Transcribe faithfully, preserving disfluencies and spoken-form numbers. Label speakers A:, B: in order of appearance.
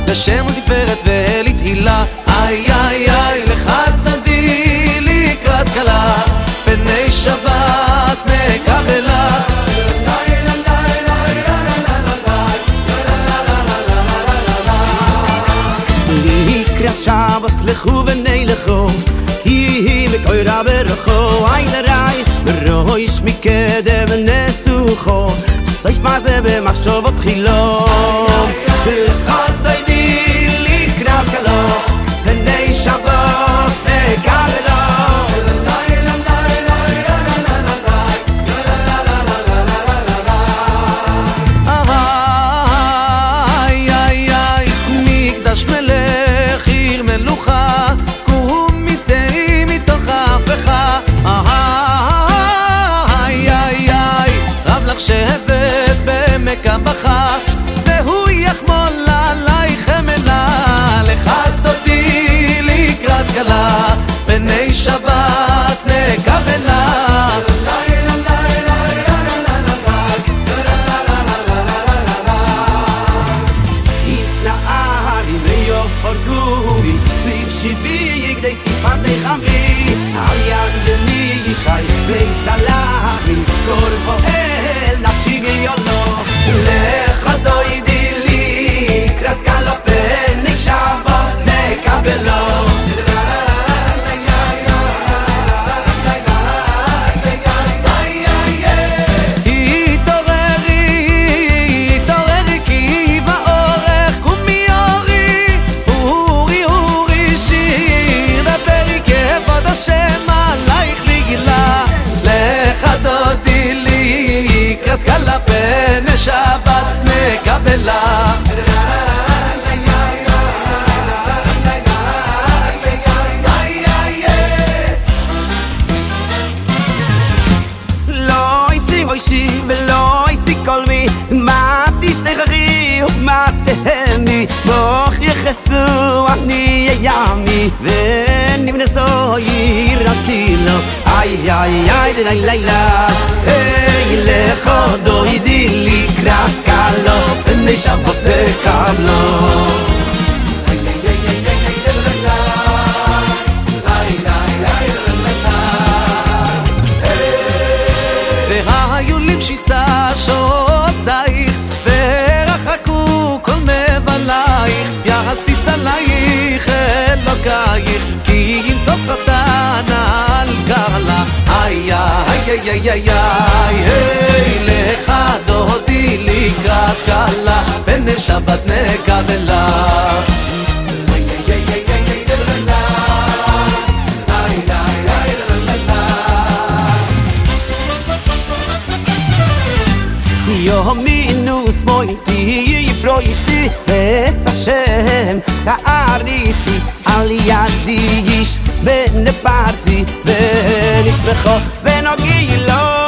A: לשם ולתפארת ולתהילה. איי איי איי לך תדי לקראת כלה, פני שבת מקבלה. לקראת שבת לכו ונלכו, היא מקוירה ברחו, איי לראי וראש מקדם נסוכו, סוף מה זה במחשבות חילו. לך תדי לקראת כלה, פני שבת מקבלה. מקדש מלך עיר מלוכה, קום מצאי מתוך ההפכה. איי איי איי רב לך שהבאת בעמק הבכה, והוא יחמול עלייך אמנה. לך תודי לקראת כלה, פני שבת מקבלה. שיבי כדי סיפת חמי, על יד ימי ישי ויסלח לי, כל פועל נפשי גיונו. לך דוידי לי קרס כלה, פני שבת מקבלו. השם עלייך נגילה, לך דודי לי קראת כלה, פני שבת מקבלה. לא עשי מוישי ולא עשי כל מי, מה תשתחרי ומה תהמי, מוך יחסו אני ימי ונבנסו יראתי לו. איי איי איי לילה לילה, היי לך דוידי לקראת כלה, פני שבת מקבלו. והיו למשיסה שעוזייך, ורחקו כל מבלייך, יחסיס עלייך אלוקייך, כי אם סוס רטן על קרלה. איי איי איי איי איי לך דודי לקראת כלה, פני שבת מקבלה. יומינוס מויתי יפרויצי אס השם תעריצי, על ידי איש ונפרצי ונשמחו ונוגי לו.